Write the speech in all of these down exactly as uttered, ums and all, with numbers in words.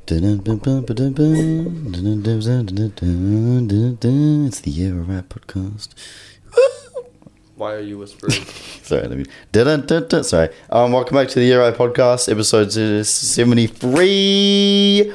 It's the Year Alright podcast. Why are you whispering? Sorry, let me. Sorry. Um, welcome back to the Year Alright podcast, episode seventy-three.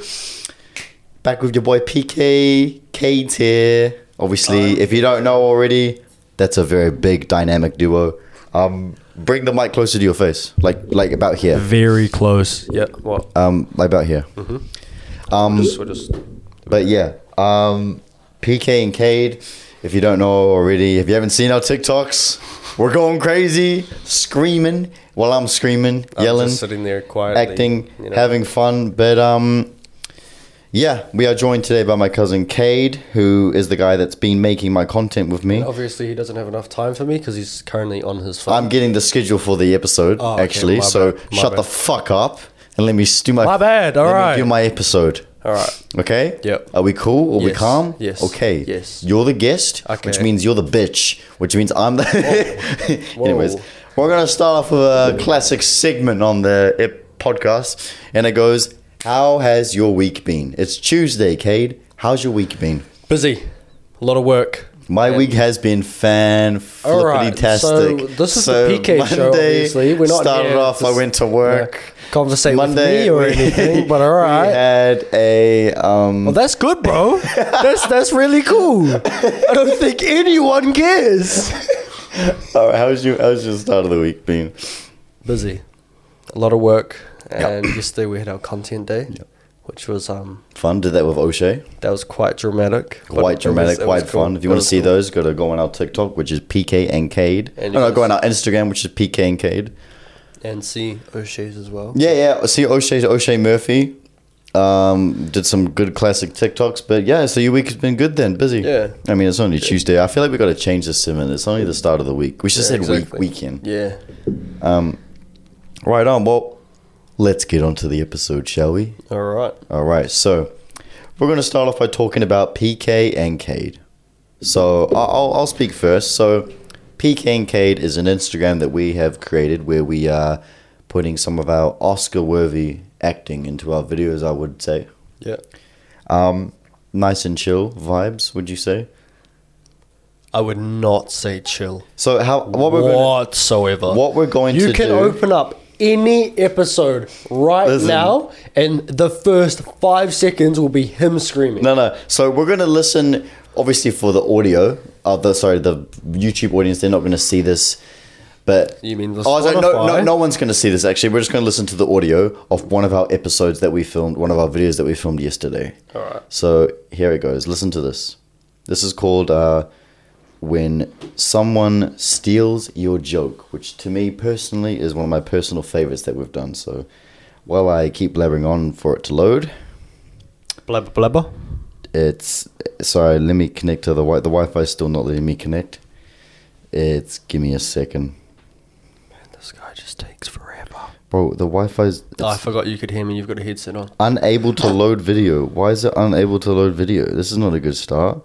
Back with your boy P K. Kate's here. Obviously, um, if you don't know already, that's a very big dynamic duo. Um, bring the mic closer to your face, like like about here. Very close. Yeah. What? Um, like about here. Mm-hmm. Um, just, we're just. But yeah, um, P K and Cade. If you don't know already, if you haven't seen our TikToks, we're going crazy, screaming while I'm screaming, I'm yelling, just sitting there quietly, acting, you know. having fun. But um, yeah, we are joined today by my cousin Cade, who is the guy that's been making my content with me. And obviously, he doesn't have enough time for me because he's currently on his phone. I'm getting the schedule for the episode, oh, okay, actually. So bad, shut bad. the fuck up and let me do my. My bad. All let right. me do my episode. All right. Okay? Yep. Are we cool? Are we Yes. calm? Yes. Okay. Yes. You're the guest, Okay. which means you're the bitch, which means I'm the... Whoa. Anyways, Whoa. we're going to start off with a classic segment on the ep- podcast, and it goes, how has your week been? It's Tuesday, Cade. How's your week been? Busy. A lot of work. My And- week has been fan-flippity-tastic. So this is the P K show, obviously. We're not started here off, to I went to work. Yeah, conversate Monday, with me or we- anything, but all We right. had a... Um, Well, that's good, bro. that's that's really cool. I don't think anyone cares. all right, how's your, how's your start of the week been? Busy. A lot of work. Yep. And yesterday we had our content day, Yep. which was um Fun. Did that with O'Shea. that was quite dramatic. but Quite it dramatic, was- it quite was cool. fun. If you It want to was see cool. those, go to go on our TikTok, which is P K and Cade. And Oh, you no, go guys- on our Instagram, which is P K and Cade. And see O'Shea's as well. Yeah, yeah. See O'Shea's O'Shea Murphy. Um, did some good classic TikToks, but yeah. So your week has been good then, busy. Yeah. I mean, it's only Tuesday. I feel like we got to change this to It's only the start of the week. We should Yeah, say exactly. week weekend. Yeah. Um, right on. Well, let's get on to the episode, shall we? All right. All right, so we're going to start off by talking about P K and Cade. So I'll, I'll speak first. So P K and Cade is an Instagram that we have created where we are putting some of our Oscar-worthy acting into our videos, I would say. Yeah. Um, nice and chill vibes, would you say? I would not say chill. So how what we're going whatsoever. what we're going you to can do? open up any episode right Listen. now, and the first five seconds will be him screaming. No, no. So we're going to listen, obviously, for the audio. Uh, the sorry, the YouTube audience. They're not going to see this, but You mean the oh, so no, no, Spotify? no one's going to see this. Actually, we're just going to listen to the audio of one of our episodes that we filmed, one of our videos that we filmed yesterday. All right. So here it goes. Listen to this. This is called uh, "When Someone Steals Your Joke," which to me personally is one of my personal favorites that we've done. So while I keep blabbering on for it to load. Blabber blabber. It's sorry. Let me connect to the wi. The Wi-Fi is still not letting me connect. It's give me a second, Man, this guy just takes forever. bro. The Wi-Fi's Oh, I forgot you could hear me. You've got a headset on. unable to load video. Why is it unable to load video? This is not a good start.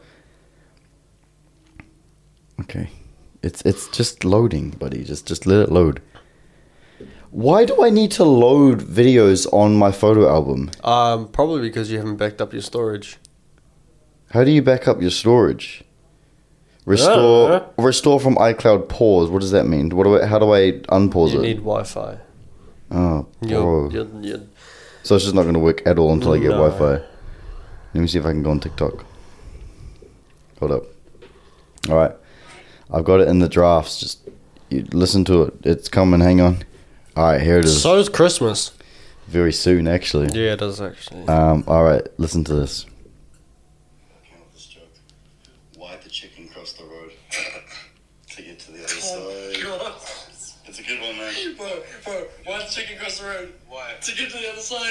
Okay, it's it's just loading, buddy. Just just let it load. Why do I need to load videos on my photo album? Um, probably because you haven't backed up your storage. How do you back up your storage? Restore Uh. restore from iCloud pause. What does that mean? What do I, how do I unpause You it? need Wi-Fi. Oh, You're, bro. you're, you're, So it's just not going to work at all until I get No. Wi-Fi. Let me see if I can go on TikTok. Hold up. All right. I've got it in the drafts. Just you listen to it. It's coming. Hang on. All right, here it is. so is Christmas. Very soon, actually. Yeah, it does actually. Um. All right. Listen to this. This joke. Why the chicken cross the road to get to the other side? It's a good one, man. Bro, bro, why the chicken cross the road? Why? To get to the other side.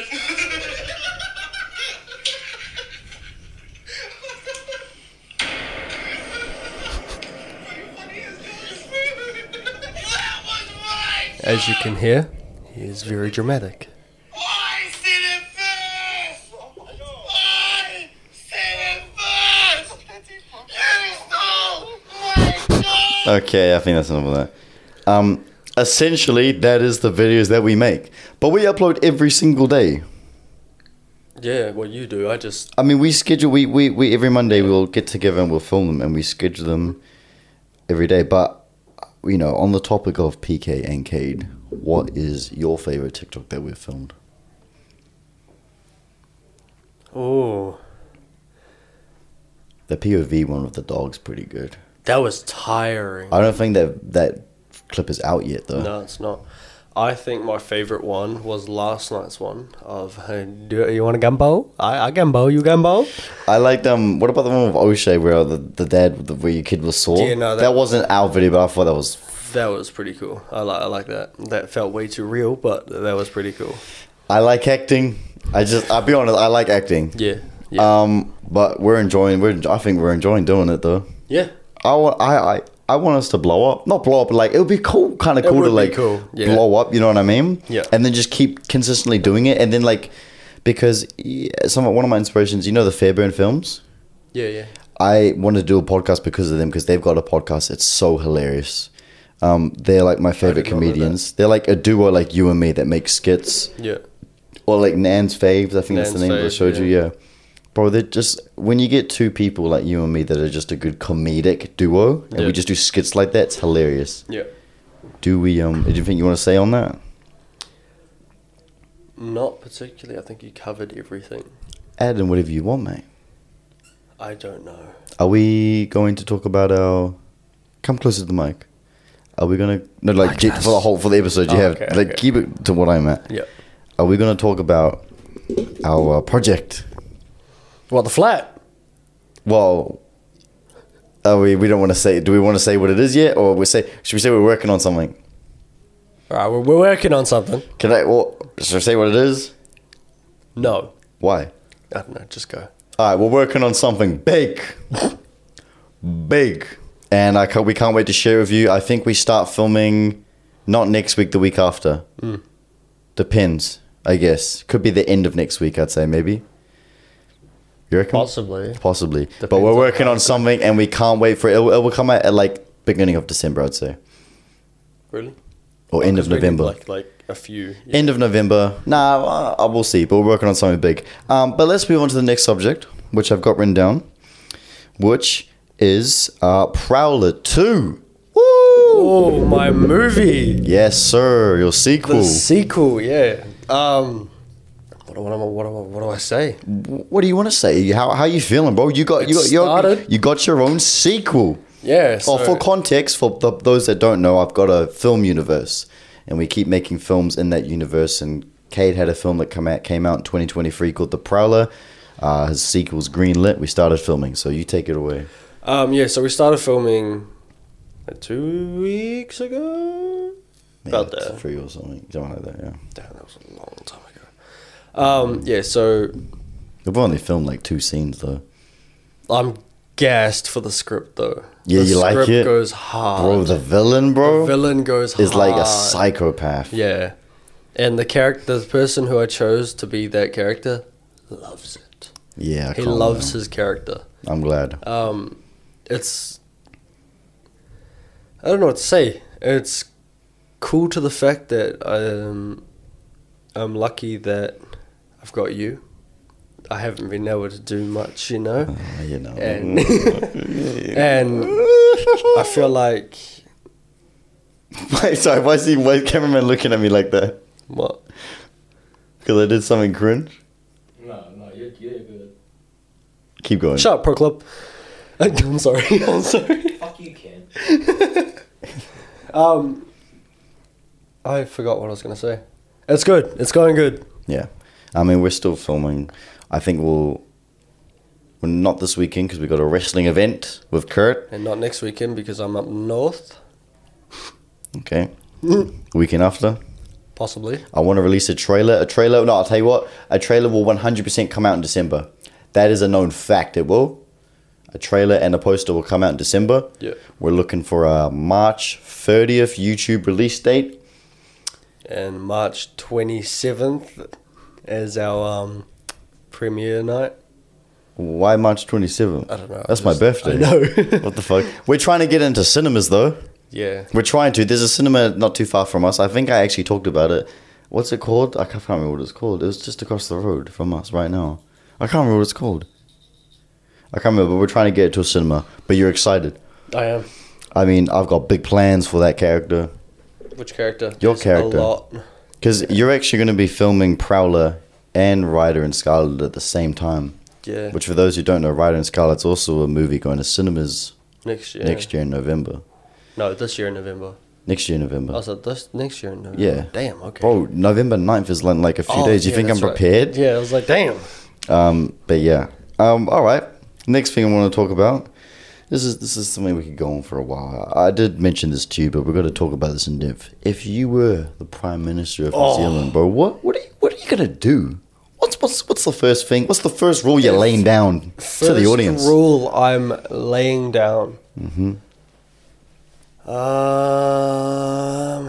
As you can hear, he is very dramatic. I said it first! I said it first! You stole my joke! Okay, I think that's enough of that. Um. Essentially, that is the videos that we make, but we upload every single day. Yeah, well, you do. I just I mean, we schedule we, we, we every Monday we'll get together and we'll film them and we schedule them every day. But you know, on the topic of P K and Cade, what is your favorite TikTok that we've filmed? oh, The P O V one with the dog's pretty good. that was tiring. I don't think that that clip is out yet though. No, it's not. I think my favorite one was last night's one of hey, do you want a gumbo? I I gumbo, you gumbo. I liked um. What about the one with O'Shea where the the dad where your kid was sore? Yeah, no, that, that- wasn't our video, but I thought that was. That was pretty cool. I like I like that. That felt way too real, but that was pretty cool. I like acting. I just I'll be honest. I like acting. Yeah, yeah, Um, but we're enjoying. We're I think we're enjoying doing it though. yeah. I want I, I I want us to blow up. Not blow up, but like it would be cool, kind of It cool to would be like cool, yeah. blow up. You know what I mean? Yeah. And then just keep consistently doing it, and then like because yeah, some one of my inspirations, you know, the Fairburn films. Yeah, yeah. I wanted to do a podcast because of them because they've got a podcast. It's so hilarious. Um, they're like my favorite did not know comedians. They're like a duo like you and me that make skits. Yeah. Or like Nan's Faves, I think that's the Nan's name that I Faves, showed you, yeah. yeah. Bro, they're just, when you get two people like you and me that are just a good comedic duo, and Yeah. we just do skits like that, it's hilarious. Yeah. Do we, um, do you think you want to say on that? Not particularly. I think you covered everything. Add in whatever you want, mate. I don't know. Are we going to talk about our, come closer to the mic. Are we going to, no, like, Like keep, this. for the whole, for the episode you Oh, have, okay, like, okay. keep it to what I'm at. Yeah. Are we going to talk about our uh, project? What, the flat? Well, are we, we don't want to say, do we want to say what it is yet? Or we say, should we say we're working on something? All right, we're, we're working on something. Can I, well, should I say what it is? No. Why? I don't know. Just go. All right, we're working on something big. Big. And I can't, we can't wait to share with you. I think we start filming not next week, the week after. Mm. Depends, I guess. Could be the end of next week, I'd say, maybe. You reckon? Possibly. Possibly. but Depends we're on working how on something and we can't wait for it. It will, it will come out at like beginning of December, I'd say. Really? Or end of Because we need, November. Like, like a few. Yeah. End of November. Nah, uh, uh, we'll see. But we're working on something big. Um, but let's move on to the next subject, which I've got written down, which is uh, Prowler two. Woo! Oh, my movie. Yes, sir. Your sequel. The sequel, yeah. Um, what, what, am I, what, am I, what do I say? What do you want to say? How how you feeling, bro? You got It you got your, started. you got your own sequel. Yeah. Oh, So, for context, for the, those that don't know, I've got a film universe, and we keep making films in that universe. And Cade had a film that come out came out in twenty twenty-three called The Prowler. Uh, his sequel's greenlit. We started filming, so you take it away. um, yeah, so we started filming uh, two weeks ago. About yeah, there. three or something, something like that. Yeah, Damn, that was a long time ago. Um, yeah, so we've only filmed like two scenes though. I'm gassed for the script though. Yeah, the you like script it? goes hard. Bro, the villain, bro, The villain goes is hard. like a psychopath. Yeah. And the character, the person who I chose to be that character loves it. Yeah, I He can't loves lie. his character. I'm glad. Um, it's I don't know what to say. It's cool to the fact that um, I'm lucky that I've got you. I haven't been able to do much, you know, Uh, you know. and and I feel like Wait, sorry, why is the why is the cameraman looking at me like that? what? Because I did something cringe. No, no, you're, you're good. Keep going. Shut up, Pro Club. I'm sorry. I'm sorry. Fuck you, Ken. Um, I forgot what I was gonna say. It's good. It's going good. Yeah, I mean we're still filming. I think we'll. We're not this weekend because we got a wrestling event with Kurt. And not next weekend because I'm up north. Okay. Weekend after. Possibly. I want to release a trailer. A trailer. No, I'll tell you what. A trailer will one hundred percent come out in December. That is a known fact. It will. A trailer and a poster will come out in December. Yeah. We're looking for a March thirtieth YouTube release date. And March twenty-seventh as our um, premiere night. Why March twenty-seventh? I don't know. That's I my just- birthday. I know. What the fuck? We're trying to get into cinemas though. Yeah. We're trying to. There's a cinema not too far from us. I think I actually talked about it what's it called? I can't remember what it's called. It was just across the road from us right now. I can't remember what it's called. I can't remember, but we're trying to get it to a cinema. But you're excited. I am. I mean, I've got big plans for that character. Which character? Your There's character. A lot. Because you're actually going to be filming Prowler and Ryder and Scarlet at the same time. Yeah. Which, for those who don't know, Ryder and Scarlet's also a movie going to cinemas Next year. next year in November. No, this year in November. Next year in November. I said this next year in November. Yeah. Damn. Okay. Bro, November ninth is like, like a few Oh, days. You yeah, think I'm that's right. prepared? Yeah, I was like, damn. Um, but yeah. Um, all right. Next thing I want to talk about. This is this is something we could go on for a while. I did mention this to you, but we're going to talk about this in depth. If you were the Prime Minister of New Oh. Zealand, bro, what what are you, what are you going to do? What's what's what's the first thing? What's the first rule you're laying down to the First audience? rule I'm laying down. Mm-hmm. Um,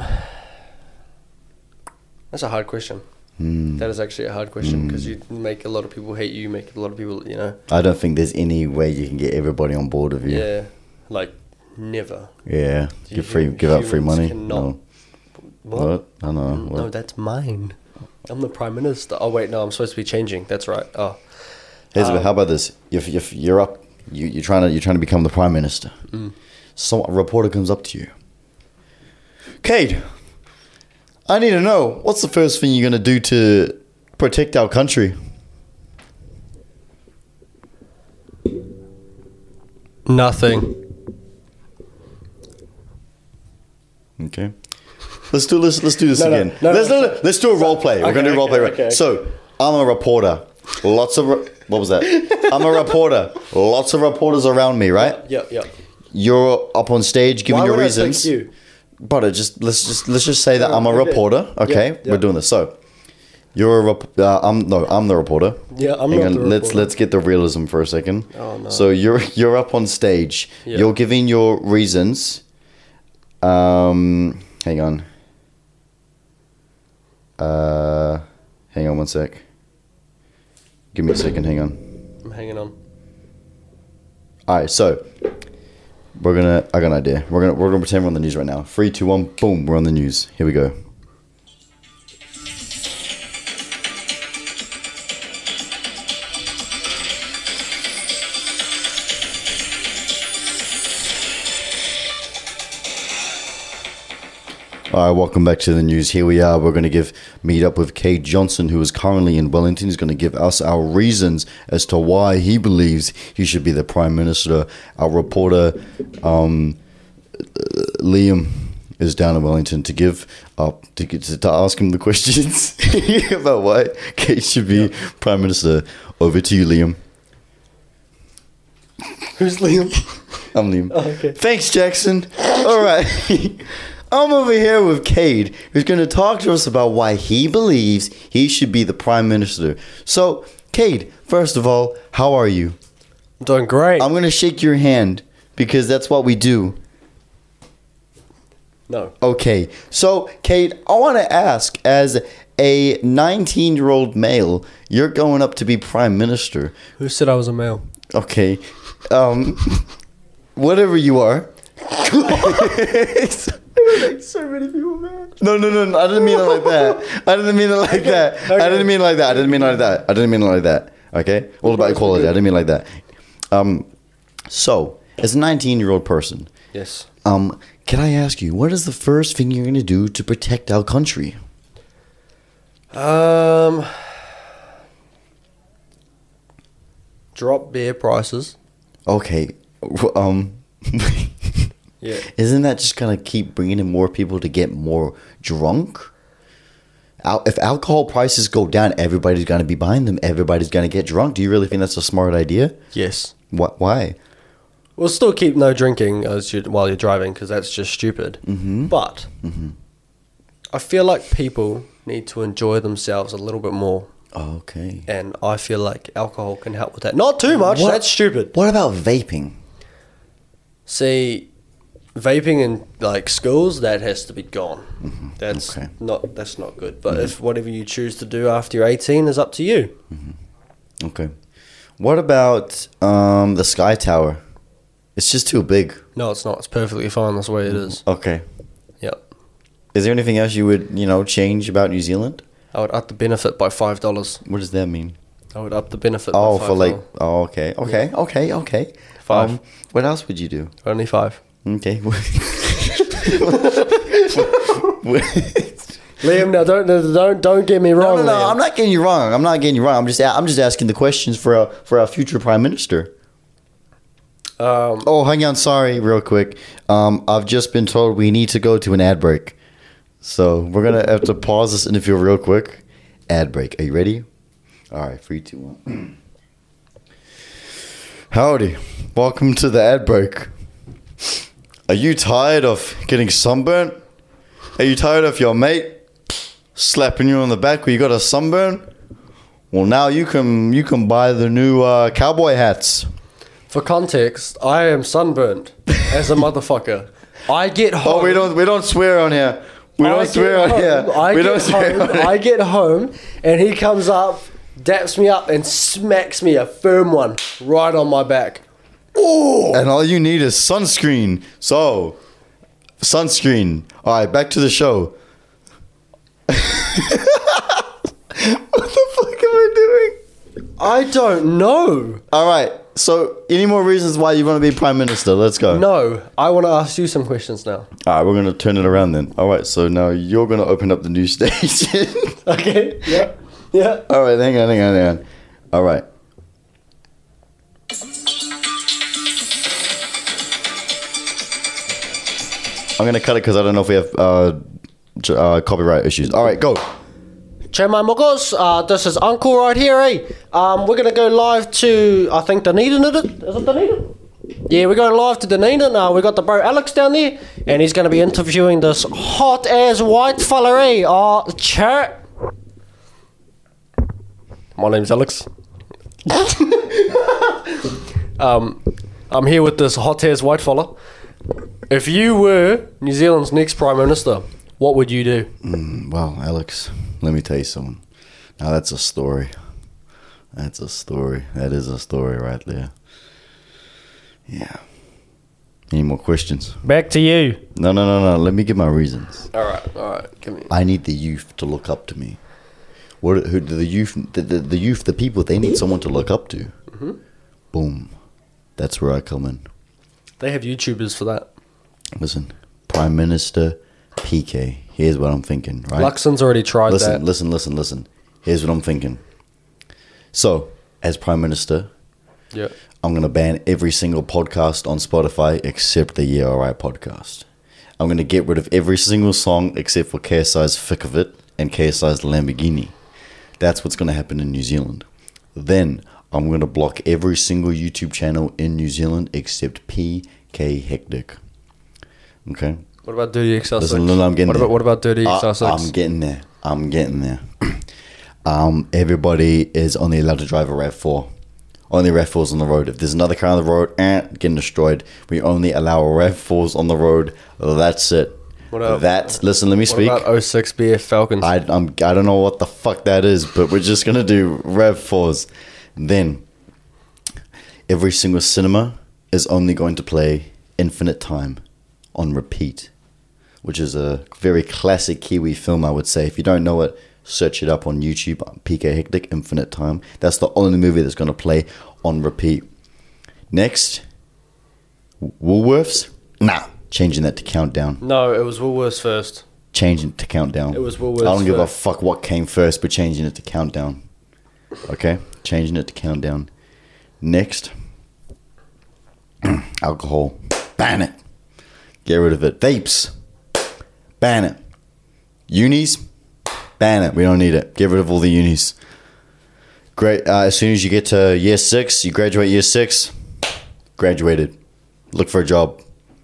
that's a hard question. Mm. That is actually a hard question because you make a lot of people hate you. You make a lot of people, you know. I don't think there's any way you can get everybody on board with you. Yeah, like never. Yeah. You Give free, hum- give out free humans money. cannot- No. What? What? I don't know. No, What? that's mine. I'm the prime minister. Oh wait, no, I'm supposed to be changing. That's right. Oh, Elizabeth, Um, how about this? If, if you're up, you, you're trying to you're trying to become the prime minister. Mm. So a reporter comes up to you. Kate, I need to know what's the first thing you're gonna do to protect our country? nothing. Okay. Let's do let's let's do this No, no, again. no, let's, no, no, no, let's do a role play. We're Okay, gonna do a role play. okay, Right? okay, okay. So I'm a reporter. Lots of re- what was that? I'm a reporter. Lots of reporters around me, right? Yep, yep. You're up on stage giving Why your would reasons. I pick you? Brother, just let's just let's just say that I'm a Okay. reporter. Okay, Yeah, yeah. we're doing this. So you're a rep- uh, I'm no, I'm the reporter. Yeah, I'm Hang not on, the let's reporter. let's get the realism for a second. Oh, no. So you're you're up on stage. Yeah. You're giving your reasons. Um, hang on. Uh, hang on one sec. Give me a second. Hang on. I'm hanging on. All right, so we're gonna. I got an idea. We're gonna we're gonna pretend we're on the news right now. Three, two, one, boom. We're on the news. Here we go. All right, welcome back to the news. Here we are. We're going to give meet up with Kate Johnson, who is currently in Wellington. He's going to give us our reasons as to why he believes he should be the Prime Minister. Our reporter, um, Liam, is down in Wellington to give up to, to, to ask him the questions about why Kate should be Prime Minister. Over to you, Liam. Who's Liam? I'm Liam. Oh, okay. Thanks, Jackson. All right. I'm over here with Cade, who's going to talk to us about why he believes he should be the Prime Minister. So, Cade, first of all, how are you? I'm doing great. I'm going to shake your hand because that's what we do. no. Okay. So, Cade, I want to ask, as a nineteen-year-old male, you're going up to be Prime Minister. Who said I was a male? Okay. Um, whatever you are. So many people, man. No, no, no, no, I didn't mean it like that. I didn't mean it like that. I okay. didn't mean it like that. I didn't mean it like that. I didn't mean it like that. Okay? All about equality. I didn't mean it like that. Um, so, as a nineteen-year-old person, Yes. um, can I ask you, what is the first thing you're going to do to protect our country? Um. Drop beer prices. Okay. Um, Yeah. isn't that just going to keep bringing in more people to get more drunk? Al- If alcohol prices go down, everybody's going to be buying them. Everybody's going to get drunk. Do you really think that's a smart idea? Yes. What? Why? We'll still keep no drinking as you, while you're driving because that's just stupid. Mm-hmm. But I feel like people need to enjoy themselves a little bit more, Okay. and I feel like alcohol can help with that. Not too much. What- That's stupid. What about vaping? See, vaping in like schools, that has to be gone. That's Okay. not that's not good. But if whatever you choose to do after you're eighteen is up to you. Okay. What about um, the Sky Tower? It's just too big. No, it's not. It's perfectly fine. That's the way it is. Okay. Yep. Is there anything else you would, you know, change about New Zealand? I would up the benefit by five dollars. What does that mean? I would up the benefit. Oh, by five for like, dollars. oh, okay, okay, okay, okay. Five. Um, what else would you do? Only five. Okay. Liam, now don't don't don't get me No, wrong. no, no. Liam. I'm not getting you wrong. I'm not getting you wrong. I'm just, a- I'm just asking the questions for our, for our future prime minister. Um, Oh, hang on. Sorry, real quick. Um, I've just been told we need to go to an ad break, so we're gonna have to pause this interview real quick. Ad break. Are you ready? All right, three, two, one. Howdy. Welcome to the ad break. Are you tired of getting sunburnt? Are you tired of your mate slapping you on the back where you got a sunburn? Well, now you can you can buy the new uh, cowboy hats. for context, I am sunburnt as a motherfucker. I get home. Oh, we don't we don't swear on here. We I don't get swear on home, here. I we get don't swear home, on here. I get home, and he comes up, daps me up, and smacks me a firm one right on my back. Oh! And all you need is sunscreen. So, sunscreen. All right, back to the show. What the fuck am I doing? I don't know. All right. So, any more reasons why you want to be prime minister? Let's go. No, I want to ask you some questions now. All right, we're gonna turn it around then. All right. So now you're gonna open up the new station. Okay. Yeah. Yeah. All right. Hang on. Hang on. Hang on. All right. I'm gonna cut it because I don't know if we have uh, j- uh, copyright issues. All right, go. Che mai mogos, uh, this is Uncle right here, eh? Um, we're gonna go live to, I think Dunedin, is it? Is it Dunedin? Yeah, we're going live to Dunedin. Uh, we got the bro Alex down there, and he's gonna be interviewing this hot ass white fella, eh? Oh, chat. My name's Alex. um, I'm here with this hot ass white fella. If you were New Zealand's next prime minister, what would you do? Mm, well, Alex, let me tell you something. Now that's a story. That's a story. That is a story right there. Yeah. Any more questions? Back to you. No, no, no, no. Let me give my reasons. All right, all right. Give me. I need the youth to look up to me. What? Who? The youth. The, the, the youth. The people. They need someone to look up to. Mm-hmm. Boom. That's where I come in. They have YouTubers for that. Listen, Prime Minister P K. Here's what I'm thinking. Right. Luxon's already tried listen, that. listen, listen, listen. Here's what I'm thinking. So, as Prime Minister, Yeah. I'm going to ban every single podcast on Spotify except the Yeah Alright podcast. I'm going to get rid of every single song except for K S I's Thick of It and K S I's Lamborghini. That's what's going to happen in New Zealand. Then, I'm going to block every single YouTube channel in New Zealand except P K Hectic. Okay? What about Dirty X R six? Listen, no, no, I'm getting what there. about what about Dirty X R six? I, I'm getting there. I'm getting there. um, everybody is only allowed to drive a RAV four. Only RAV fours on the road. If there's another car on the road, eh, getting destroyed. We only allow RAV fours on the road. That's it. What up? That. Listen, let me What speak. about oh six B F Falcons? I I'm I don't know what the fuck that is, but we're just gonna do RAV fours. Then every single cinema is only going to play Infinite Time on repeat, which is a very classic Kiwi film, I would say. If you don't know it, search it up on YouTube. P K Hectic, Infinite Time. That's the only movie that's going to play on repeat. Next, Woolworths. Nah, changing that to Countdown. no, it was Woolworths first. Changing it to Countdown. It was Woolworths I don't give a first. fuck what came first, but changing it to Countdown. Okay, changing it to Countdown. Next, alcohol. Ban it. Get rid of it. Vapes. Ban it. Unis. Ban it. We don't need it. Get rid of all the unis. Great. Uh, as soon as you get to year six, you graduate year six. Graduated. Look for a job.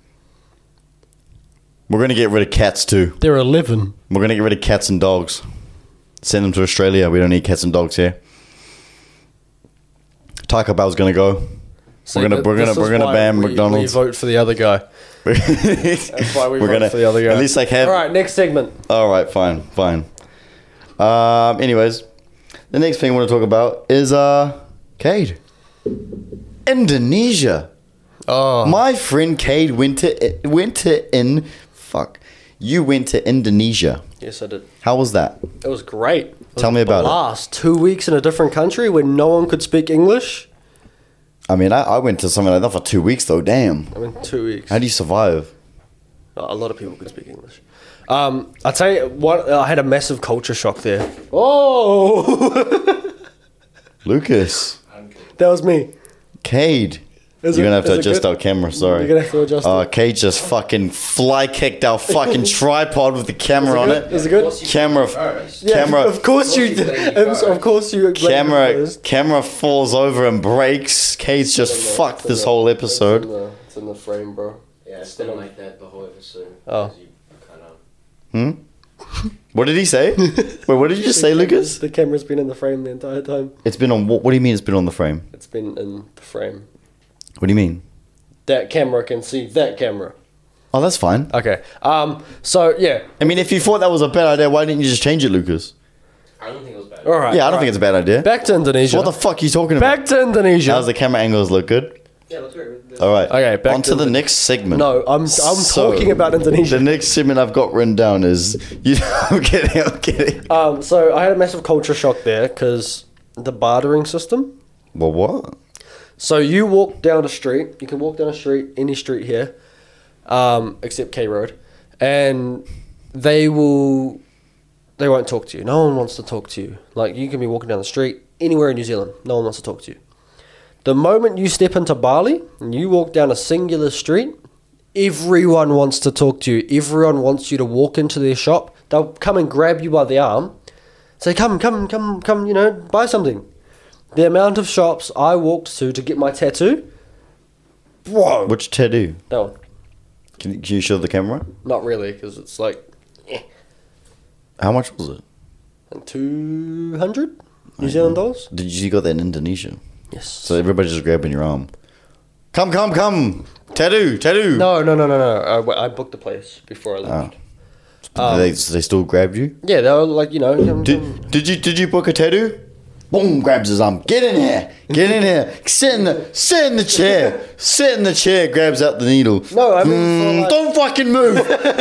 We're gonna get rid of cats too. They're eleven. We're gonna get rid of cats and dogs. Send them to Australia. We don't need cats and dogs here. Taco Bell's gonna go. See, we're gonna th- we're this gonna we're is gonna why ban we, McDonald's. We vote for the other guy. That's why we We're vote gonna for the other guy. at least like have. All right, next segment. All right, fine, fine. Um, anyways, the next thing I want to talk about is uh, Cade. Indonesia. Oh, My friend Cade went to went to in fuck You went to Indonesia. Yes, I did. How was that? It was great. It was Tell me about it. Last two weeks in a different country where no one could speak English. I mean, I, I went to something like that for two weeks though. Damn. I mean, two weeks. How do you survive? A lot of people could speak English. Um, I'll tell you what, I had a massive culture shock there. Oh! Lucas. That was me. Cade. Is You're it- gonna have to is it adjust good? our camera, sorry. You're gonna have to adjust Uh, it. Cade just fucking fly kicked our fucking tripod with the camera on it. Is it good? Camera, Yeah, camera, Of course you. Of course you Of of course you. camera, camera falls over and breaks. Cade's just fucked this whole It's in episode. the, it's in the frame, bro. Yeah, it's been like that the whole episode. Oh. 'cause you kinda- Hmm? What did he say? Wait, what did you just say, Lucas? The camera's been in the frame the entire time. It's been on. What, what do you mean? It's been on the frame? It's been in the frame. What do you mean? That camera can see that camera. Oh, that's fine. Okay. Um. So yeah. I mean, if you thought that was a bad idea, why didn't you just change it, Lucas? I don't think it was bad. All right. Yeah, I don't think it's a bad idea. Back to Indonesia. What the fuck are you talking about? Back to Indonesia. How's the camera angles look good? Yeah, that's great. All right. Okay, back On to to the the- next segment. No, I'm I'm So, talking about Indonesia. The next segment I've got written down is you. I'm kidding. I'm kidding. Um, so I had a massive culture shock there because the bartering system. Well, what? So you walk down a street. You can walk down a street, any street here, um, except K Road, and they will. They won't talk to you. No one wants to talk to you. Like you can be walking down the street anywhere in New Zealand. No one wants to talk to you. The moment you step into Bali and you walk down a singular street, everyone wants to talk to you. Everyone wants you to walk into their shop. They'll come and grab you by the arm, say, "Come, come, come, come! You know, buy something." The amount of shops I walked to to get my tattoo, whoa, Which tattoo? that one. Can, can you show the camera? Not really, because it's like How much was it? two hundred New Zealand dollars. Did you got that in Indonesia? Yes. So everybody's just grabbing your arm. Come, come, come! Tattoo, tattoo. no, no, no, no, no. I, w- I booked the place before I left. Did they, they still grabbed you? Yeah, they were like, you know. come- come- Did, did you did you book a tattoo? Boom! Grabs his arm. Get in here. Get in here. Sit in the sit in the chair. Sit in the chair. Grabs out the needle. No, I mean, for Mm, like- don't fucking move.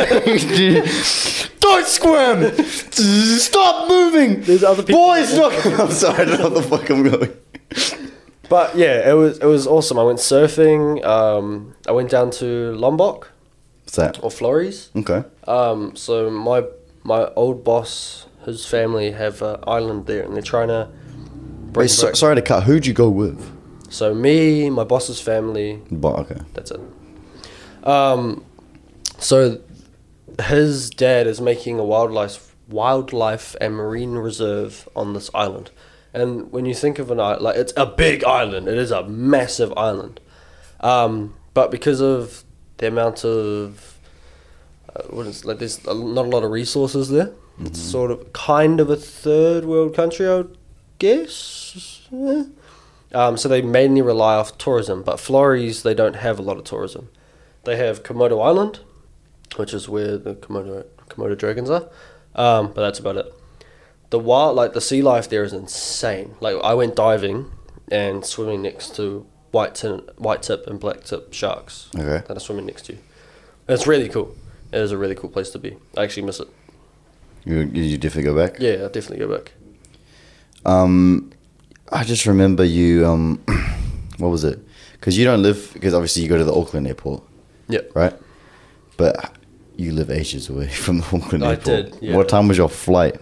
Don't squirm. Stop moving. There's other people- Boys, look. I'm sorry. I don't know what the fuck I'm going. But yeah, it was it was awesome. I went surfing. Um, I went down to Lombok What's that? or Flores. Okay. Um, so my my old boss, his family have an island there, and they're trying to bring Wait, so, back- sorry to cut. Who'd you go with? So me, my boss's family, But okay. that's it. Um, so his dad is making a wildlife wildlife and marine reserve on this island. And when you think of an island, like it's a big island, it is a massive island. Um, but because of the amount of uh, what is like, there's a- not a lot of resources there. It's sort of kind of a third world country, I would guess. Yeah. Um, so they mainly rely off tourism. But Flores, they don't have a lot of tourism. They have Komodo Island, which is where the Komodo Komodo dragons are. Um, but that's about it. The wild, like the sea life there is insane. Like I went diving and swimming next to white tin, white tip and black tip sharks Okay. that are swimming next to you. It's really cool. It is a really cool place to be. I actually miss it. You you definitely go back. Yeah, I'll definitely go back. Um, I just remember you. Um, what was it? Because you don't live. Because obviously you go to the Auckland airport, Yep. right? But you live ages away from the Auckland I airport. did, yeah. What time was your flight?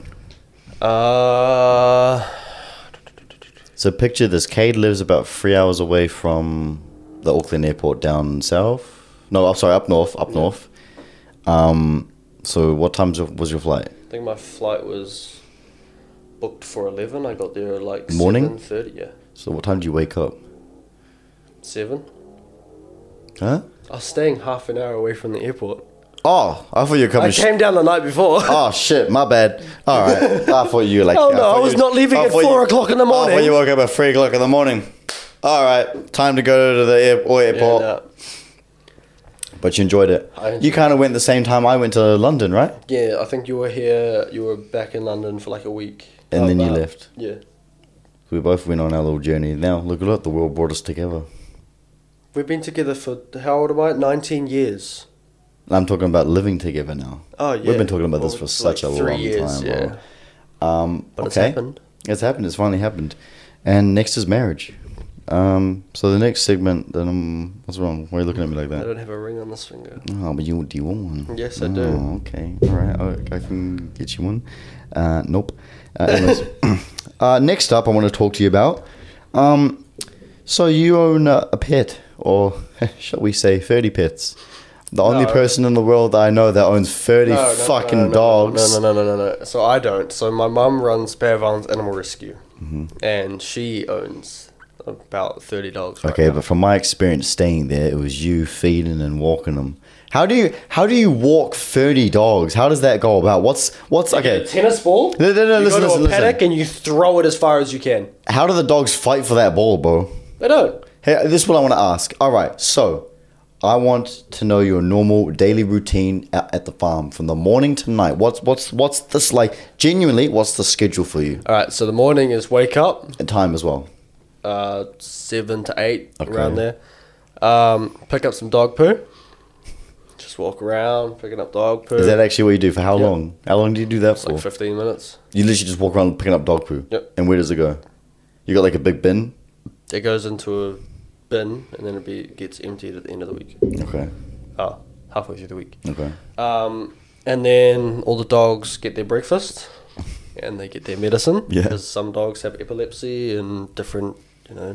Uh, So picture this. Cade lives about three hours away from the Auckland airport down south. No, I'm sorry, up north. Up north. Um. So what time was your flight? I think my flight was booked for eleven. I got there at like Morning? seven thirty. Yeah, So what time did you wake up? seven. Huh? I was staying half an hour away from the airport. Oh, I thought you were coming. I came down the night before. Oh shit, my bad. All right, I thought you were like. Hell no, thought I was you- not leaving I at thought four you- o'clock in the I thought morning. you woke up at three o'clock in the morning. All right, time to go to the air, or Yeah, airport. no. But you enjoyed it. I enjoyed You kind of went the same time I went to London, right? Yeah, I think you were here. You were back in London for like a week, And then you About- left. Yeah, We both went on our little journey. Now look at it, the world brought us together. we've been together for how old am I? Nineteen years. I'm talking about living together now. Oh yeah. We've been talking about this Well, for such like a three long years, time. Yeah. bro. Um, But it's okay. happened. It's happened. It's finally happened. And next is marriage. Um, so the next segment, then um, what's wrong? Why are you looking at me like I that? don't have a ring on this finger. Oh, but you do you want one? Yes, I oh, do. Okay, all right. I, I can get you one. Uh, nope. Uh, anyways, uh, next up, I want to talk to you about. Um, so you own a, a pet, or shall we say, thirty pets? The only No. person in the world I know that owns thirty No, no, fucking no, no, dogs. No, no, no, no, no, no. So I don't. So my mum runs Bear Vons Animal Rescue, Mm-hmm. and she owns about thirty dogs. Right Okay, now. but from my experience staying there, it was you feeding and walking them. How do you how do you walk thirty dogs? How does that go about? What's what's You okay? get a tennis ball. No, no, no, you listen, go to listen, a paddock listen. and you throw it as far as you can. How do the dogs fight for that ball, bro? They don't. Hey, this is what I want to ask. All right, so I want to know your normal daily routine at, at the farm from the morning to night. What's what's what's this like? Genuinely, what's the schedule for you? All right. So the morning is wake up, And time as well. uh, seven to eight Okay. around there. Um, pick up some dog poo. Just walk around picking up dog poo. Is that actually what you do for how Yeah. long? How long do you do that It's for? like fifteen minutes. You literally just walk around picking up dog poo. Yep. And where does it go? You got like a big bin? It goes into a bin and then it be, gets emptied at the end of the week. Okay. Oh, halfway through the week. Okay. Um, and then all the dogs get their breakfast and they get their medicine. Yeah. Because some dogs have epilepsy and different, you know.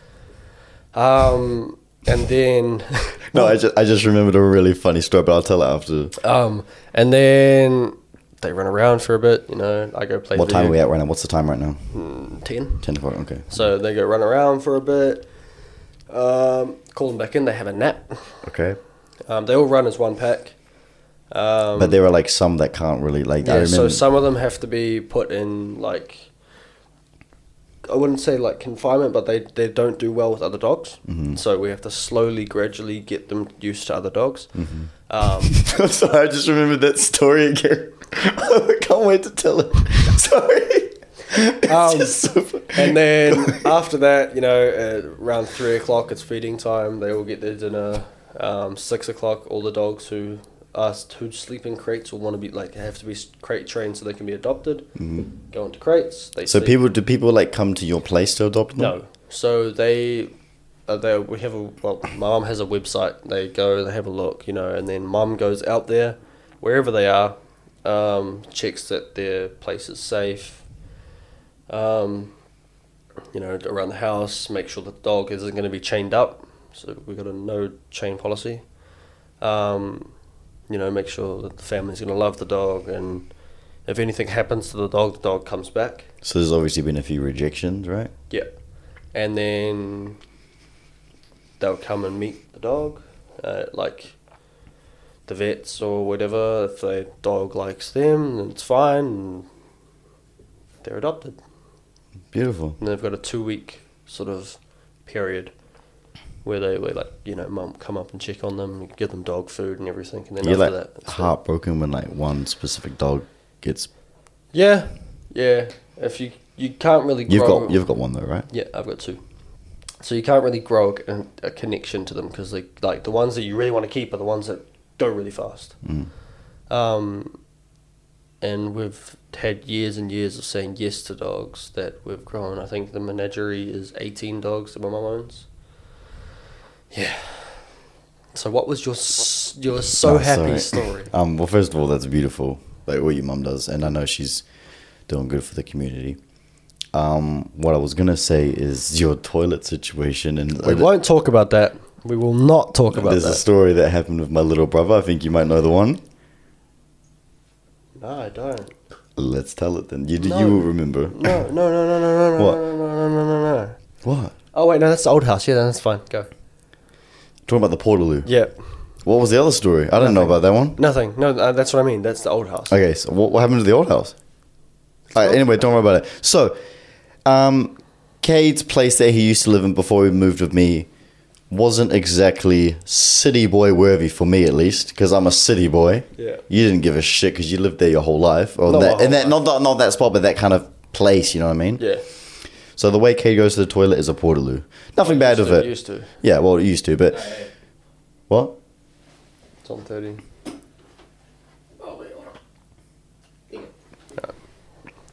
Um, and then, No, I just I just remembered a really funny story, but I'll tell it after. um, and then they run around for a bit. You know, I go play. What time are video- we at right now? What's the time right now? Mm, Ten. Ten o'clock. Okay. So they go run around for a bit. Um, call them back in. They have a nap. Okay. Um, they all run as one pack. Um, But there are like some that can't really like. I Yeah, remember. so some of them have to be put in like I wouldn't say like confinement, but they, they don't do well with other dogs. Mm-hmm. So we have to slowly, gradually get them used to other dogs. Mm-hmm. Um, I'm sorry, I just remembered that story again. I can't wait to tell it. Sorry. It's Um, just so fu- and then after that, you know, uh, around three o'clock, it's feeding time. They all get their dinner. Um, six o'clock, all the dogs who are who sleep in crates will want to be like have to be crate trained so they can be adopted. Go into crates. They Mm-hmm. So sleep. people, do people like come to your place to adopt them? No. So they, uh, they we have a well, my mum has a website. They go, they have a look, you know, and then mum goes out there, wherever they are, um, checks that their place is safe. Um, you know, around the house, make sure the dog isn't going to be chained up. So we got a no chain policy. Um, you know, make sure that the family's going to love the dog, and if anything happens to the dog, the dog comes back. So there's obviously been a few rejections, right? Yeah. And then they'll come and meet the dog, uh, like the vets or whatever. If the dog likes them, then it's fine, and they're adopted. Beautiful. And they've got a two week sort of period where they where like, you know, mum come up and check on them, and give them dog food and everything, and then You're after like that, it's heartbroken when like one specific dog gets. yeah, yeah. If you you can't really grow, You've got you've got one though, right? Yeah, I've got two. So you can't really grow a, a connection to them because they like the ones that you really want to keep are the ones that go really fast. Mm. Um, and we've had years and years of saying yes to dogs that we've grown. I think the menagerie is eighteen dogs that my mum owns. Yeah. So what was your s- your so Oh, happy sorry. story? Um. Well, first of all, that's beautiful. Like what your mum does, and I know she's doing good for the community. Um. What I was gonna say is your toilet situation, and We won't talk about that. We will not talk about there's that. a story that happened with my little brother. I think you might know the one. No, I don't. Let's tell it then. You No. you will remember. No, no, no, no, no, no, What? no, no, no, no, no, no. What? Oh wait, no, that's the old house. Yeah, that's fine. Go. Talking about the Portaloo. Yeah. What was the other story? I didn't know Nothing. about that one. Nothing. No, uh, that's what I mean. That's the old house. Okay, so what, what happened to the old house? All right, anyway, don't worry about it. So, um, Cade's place that he used to live in before he moved with me wasn't exactly city boy worthy for me, at least, because I'm a city boy. Yeah. You didn't give a shit because you lived there your whole life, or Not that, my and that whole not that not that spot, but that kind of place. You know what I mean? Yeah. So the way Cade goes to the toilet is a Portaloo. Nothing bad used with to, it. Used to. Yeah, well, it used to, but what? It's on thirty.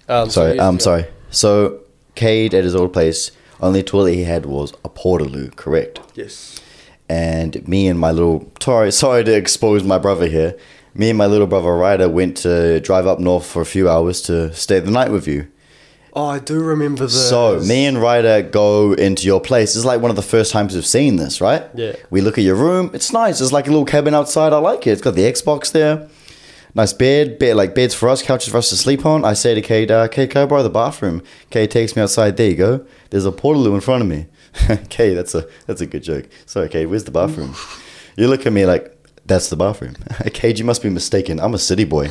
Um, so Sorry, he's- I'm yeah. sorry. So, Cade at his old place, only toilet he had was a portaloo, correct? Yes. And me and my little sorry, sorry to expose my brother here. Me and my little brother Ryder went to drive up north for a few hours to stay the night with you. Oh, I do remember this. So me and Ryder go into your place. It's like one of the first times we've seen this, right? Yeah. We look at your room. It's nice. It's like a little cabin outside. I like it. It's got the Xbox there. Nice bed, bed like beds for us, couches for us to sleep on. I say to Kate, uh, Kate, can I borrow the bathroom? Kate takes me outside. There you go. There's a portaloo in front of me. Kate, that's a that's a good joke. Sorry, Kate, where's the bathroom? You look at me like, that's the bathroom. Kate, you must be mistaken. I'm a city boy.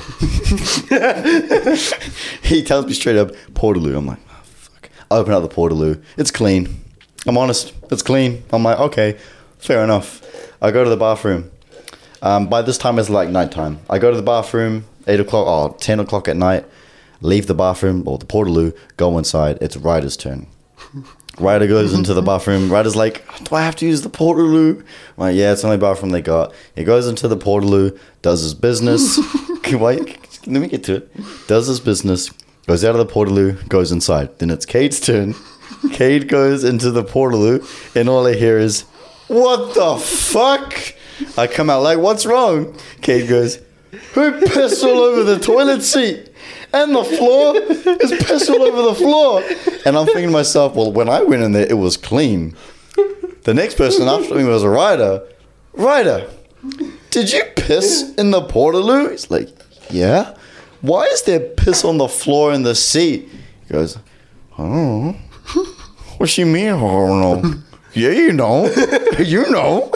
He tells me straight up, portaloo. I'm like, oh, fuck. I open up the portaloo. It's clean. I'm honest. It's clean. I'm like, okay, fair enough. I go to the bathroom. Um, by this time, it's like nighttime. I go to the bathroom, eight o'clock, oh, ten o'clock at night, leave the bathroom, or the portaloo, go inside. It's Ryder's turn. Ryder goes into the bathroom. Ryder's like, do I have to use the portaloo? I'm like, yeah, it's the only bathroom they got. He goes into the portaloo, does his business. Wait, let me get to it. Does his business, goes out of the portaloo, goes inside. Then it's Cade's turn. Cade goes into the portaloo, and all I hear is, what the fuck? I come out like, what's wrong? Cade goes, who pissed all over the toilet seat? And the floor is pissed all over the floor. And I'm thinking to myself, well, when I went in there, it was clean. The next person after me was a Ryder. Ryder, did you piss in the portaloo? He's like, yeah. Why is there piss on the floor in the seat? He goes, I don't know. What you mean, I don't know? Yeah, you know. You know.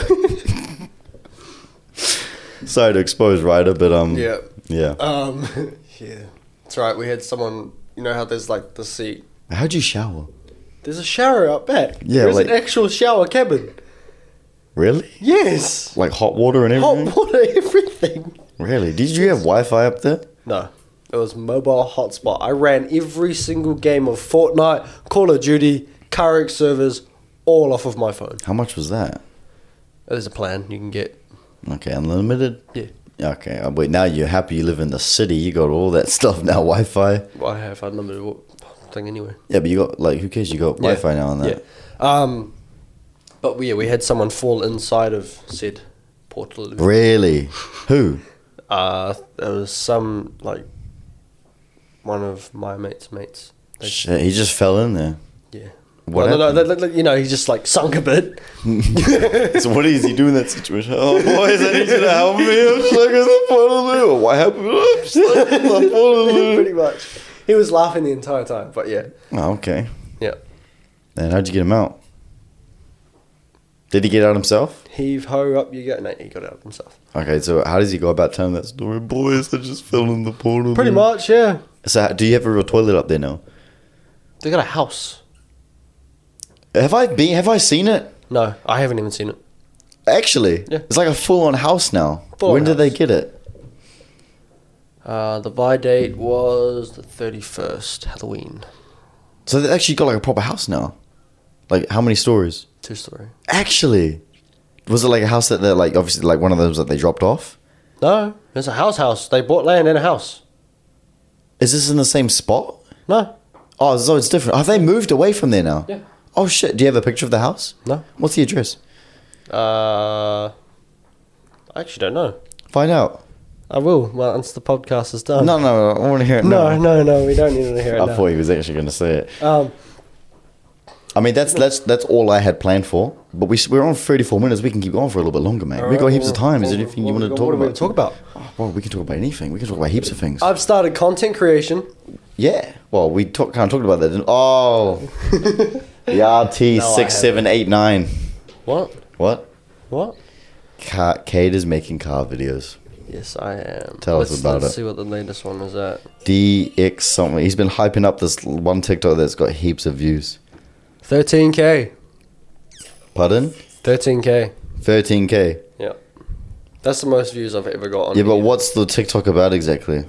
Sorry to expose Ryder, but um, Yeah. yeah. Um, yeah. That's right. We had someone. You know how there's like the seat. How'd you shower? There's a shower out back. Yeah, There's like- an actual shower cabin. Really? Yes. Like hot water and everything? Hot water, everything. Really? Did you have Wi-Fi up there? No. It was mobile hotspot. I ran every single game of Fortnite, Call of Duty, Carrick servers, all off of my phone. How much was that? There's a plan you can get. Okay, unlimited? Yeah. Okay, uh, wait, now you're happy you live in the city. You got all that stuff now, Wi-Fi. Well, I have unlimited wa- thing anyway. Yeah, but you got, like, who cares? You got Yeah. Wi-Fi now and that. Yeah. Um, but we, yeah, we had someone fall inside of said portal. Really? Who? Uh, there was some, like, one of my mates' mates. They- Shit, he just fell in there. yeah. What Well, no, no, happened? no, no, you know, he just, like, sunk a bit. So what is he doing in that situation? Oh, boys, I need you to help me. I'm stuck in the portaloo. What happened? I'm stuck in the Pretty portaloo. much. He was laughing the entire time, but yeah. Oh, okay. Yeah. And how'd you get him out? Did he get out himself? Heave ho, up you go. No, he got out himself. Okay, so how does he go about telling that story? Boys, I just fell in the portal. Pretty much, yeah. So how- do you have a real toilet up there now? They got a house. Have I been? Have I seen it? No, I haven't even seen it. Actually, Yeah. it's like a full-on house now. Full-on when did they house. get it? Uh, the buy date was the thirty-first, Halloween. So they actually got like a proper house now. Like how many stories? Two story. Actually, was it like a house that they're like obviously like one of those that they dropped off? No, it's a house house. They bought land in a house. Is this in the same spot? No, Oh, so it's different. Have they moved away from there now? Yeah. Oh shit! Do you have a picture of the house? no. What's the address? Uh, I actually don't know. Find out. I will once the podcast is done. No, no, no, I want to hear it. no, now. no, no. We don't need to hear it I now. thought he was actually going to say it. Um, I mean, that's that's that's all I had planned for. But we we're on thirty-four minutes. We can keep going for a little bit longer, mate. we got heaps of time. Is there anything you want to talk what about? What are we to talk about? Oh, well, we can talk about anything. We can talk about heaps of things. I've started content creation. yeah. Well, we talk, kind of talked about that. Didn't, oh, the R T No, I six seven eight nine. What? What? What? Car, Kate is making car videos. Yes, I am. Tell us let's, about let's it. see what the latest one is at. D X something. He's been hyping up this one TikTok that's got heaps of views. thirteen K. Pardon? thirteen K. thirteen K. Yeah. That's the most views I've ever got on Yeah, but here. what's the TikTok about exactly?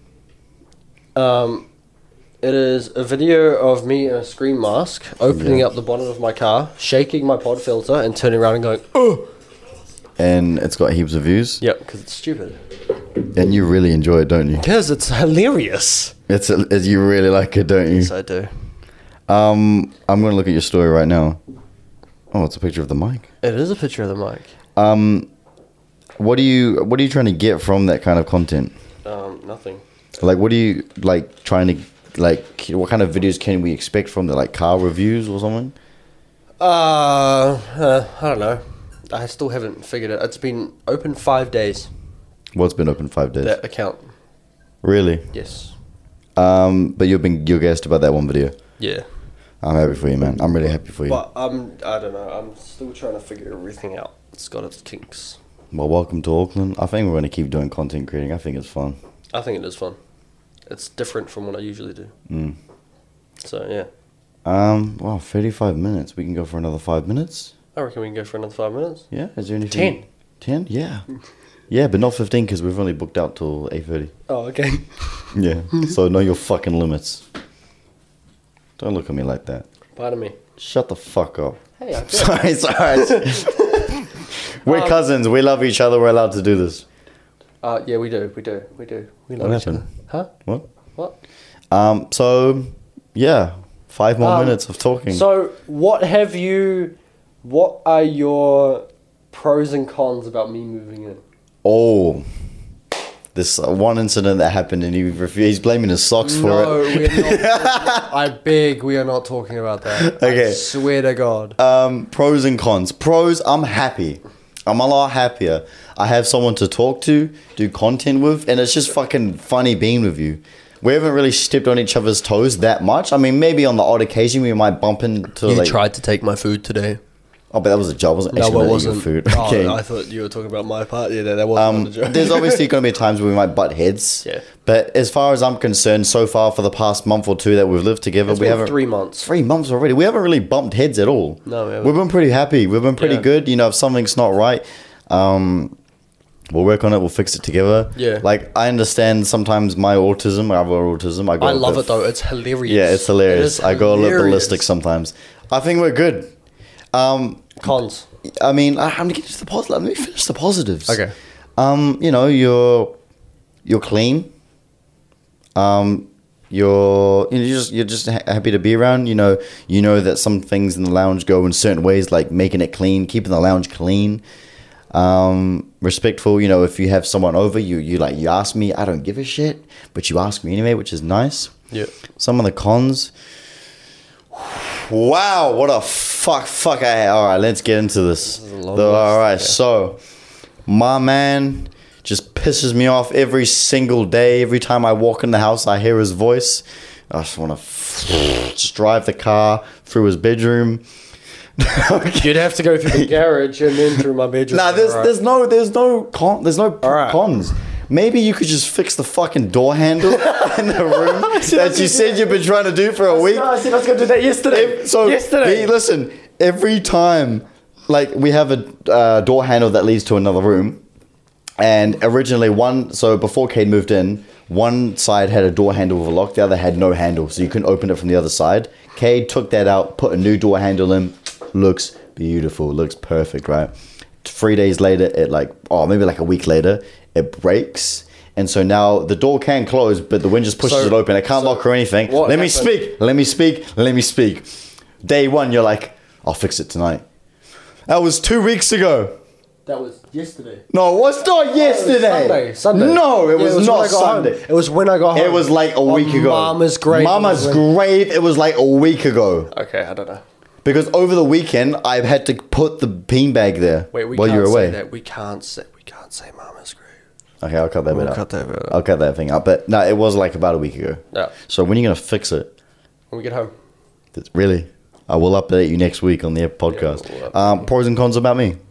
Um, it is a video of me in a screen mask, opening Yeah. up the bonnet of my car, shaking my pod filter, and turning around and going, oh! And it's got heaps of views. Yep, because it's stupid. And you really enjoy it, don't you? Because it's hilarious. It's, a, it's you really like it, don't you? Yes, I do. Um, I'm gonna look at your story right now. Oh, it's a picture of the mic. It is a picture of the mic. Um, what are you what are you trying to get from that kind of content? Um, nothing. Like, what are you like trying to like? What kind of videos can we expect from the like car reviews or something? Uh, uh, I don't know. I still haven't figured it. It's been open five days. What's been open five days? That account. Really? Yes. Um, but you've been you guessed about that one video. Yeah. I'm happy for you, man. I'm really happy for you. But um, I don't know. I'm still trying to figure everything out. It's got its kinks. Well, welcome to Auckland. I think we're gonna keep doing content creating. I think it's fun. I think it is fun. It's different from what I usually do. Mm. So yeah. Um. Wow, thirty-five minutes. We can go for another five minutes. I reckon we can go for another five minutes. Yeah. Is there anything? Ten. Ten? Yeah. Yeah, but not fifteen because we've only booked out till eight thirty. Oh, okay. Yeah. So know your fucking limits. Don't look at me like that. Pardon me. Shut the fuck up. Hey, I did. Sorry, sorry. We're Um, cousins. We love each other. We're allowed to do this. Uh, yeah, we do. We do. We do. We love What each happened? other. Huh? What? What? Um. So, yeah, five more Um, minutes of talking. So, what have you? What are your pros and cons about me moving in? oh, this uh, one incident that happened, and he refused. He's blaming his socks for No, it. we're not. I beg, we are not talking about that. Okay. I swear to God. Um, pros and cons. Pros, I'm happy. I'm a lot happier. I have someone to talk to, do content with, and it's just fucking funny being with you. We haven't really stepped on each other's toes that much. I mean, maybe on the odd occasion we might bump into You like. tried to take my food today. Oh, but that was a job. Wasn't No, actually it not wasn't. your food. Oh, Okay. I thought you were talking about my part. Yeah, that wasn't Um, a joke. there's obviously going to be times where we might butt heads. Yeah. But as far as I'm concerned, so far for the past month or two that we've lived together, It's we been haven't three months. Three months already. We haven't really bumped heads at all. No, we haven't. We've been pretty happy. We've been pretty Yeah. good. You know, if something's not right, um, we'll work on it. We'll fix it together. Yeah. Like I understand sometimes my autism, I have autism. I, go I a love bit- it though. It's hilarious. Yeah, it's hilarious. It is I go a little hilarious. ballistic sometimes. I think we're good. Um, Cons. I mean, I- I'm gonna get to the positive. Let me finish the positives. Okay. Um, you know, you're you're clean. Um, you're you know, you're just you're just ha- happy to be around. You know, you know that some things in the lounge go in certain ways, like making it clean, keeping the lounge clean. Um, respectful. You know, if you have someone over, you you like you ask me. I don't give a shit, but you ask me anyway, which is nice. Yeah. Some of the cons. Wow, what a fuck, fuck. I, all right, let's get into this. is a long The- all list, right, okay. so my man just pisses me off every single day. Every time I walk in the house, I hear his voice. I just want to f- just drive the car through his bedroom. You'd have to go through the garage and then through my bedroom. Nah, there's Alright. there's no there's no con there's no p- Alright. cons. Maybe you could just fix the fucking door handle in the room that you said you've been trying to do for a week. I said I was going to do that yesterday. If- so yesterday. hey, listen, every time, like we have a uh, door handle that leads to another room, and originally one, so before Cade moved in, one side had a door handle with a lock, the other had no handle, so you couldn't open it from the other side. Cade took that out, put a new door handle in, looks beautiful, looks perfect, right? Three days later, it like, oh, maybe like a week later, it breaks. And so now the door can close, but the wind just pushes So- it open. I can't so lock or anything. what Let me happened- speak. Let me speak. Let me speak. Day one, you're like, I'll fix it tonight. That was two weeks ago. That was yesterday. No, it was not yesterday. Sunday. Sunday. No, it Yeah, was, when not I got home. Sunday. It was when I got home. It was like a On week ago. Mama's grave. Mama's It was when- grave. It was like a week ago. Okay, I don't know. Because over the weekend, I had to put the beanbag there Wait, we while can't you were away. say that. We can't say. We can't say Mama's grave. Okay, I'll cut that We'll bit out. cut that bit out. I'll cut that thing out. But no, it was like about a week ago. Yeah. So when are you gonna fix it? When we get home. That's- Really? I will update you next week on the podcast. we'll update um, pros and cons about me.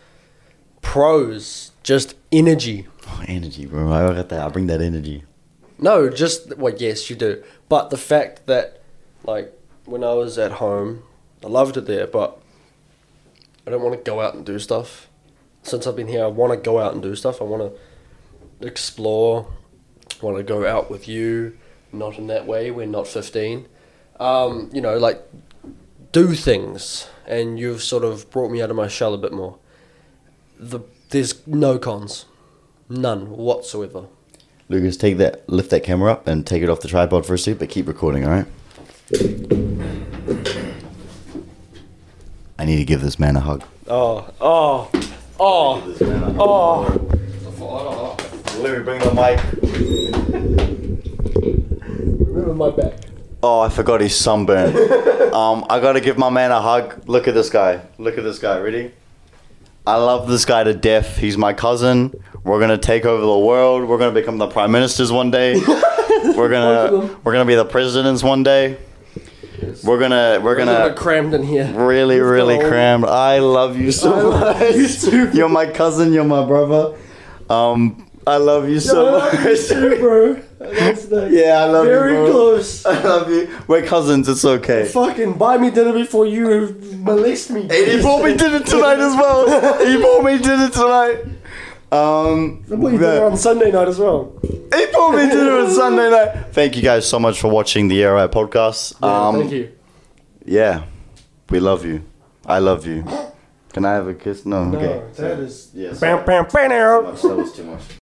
Pros, just energy. Oh, energy, bro. I got that. I bring that energy. No, just well, yes, you do. But the fact that, like, when I was at home, I loved it there, but I don't want to go out and do stuff. Since I've been here, I want to go out and do stuff. I want to explore. I want to go out with you. Not in that way. We're not fifteen. Um, you know, like do things, and you've sort of brought me out of my shell a bit more. The there's no cons. None whatsoever. Lucas, take that, lift that camera up and take it off the tripod for a sec, but keep recording, all right? I need to give this man a hug. Oh, oh, oh, Give this man a hug. oh. Let me bring the mic. Remember my back. Oh, I forgot he's sunburned. um, I gotta give my man a hug. Look at this guy. Look at this guy. Ready? I love this guy to death. He's my cousin. We're gonna take over the world. We're gonna become the prime ministers one day. We're gonna we're gonna be the presidents one day. We're gonna we're We're gonna gonna crammed in here. really really go. crammed. I love you so I love much. you too. You're my cousin. You're my brother. Um, I love you so much. bro. That's the Yeah, I love very you, bro. close. I love you. We're cousins. It's okay. Fucking buy me dinner before you molest me. And he bought me dinner tonight as well. He bought me dinner tonight. Um, I bought you dinner on Sunday night as well. he bought me dinner on Sunday night. Thank you guys so much for watching the Air Right podcast. Yeah, um, thank you. Yeah, we love you. I love you. Can I have a kiss? No. No, okay. that is. Yes. Bam, bam, bam, That was too much.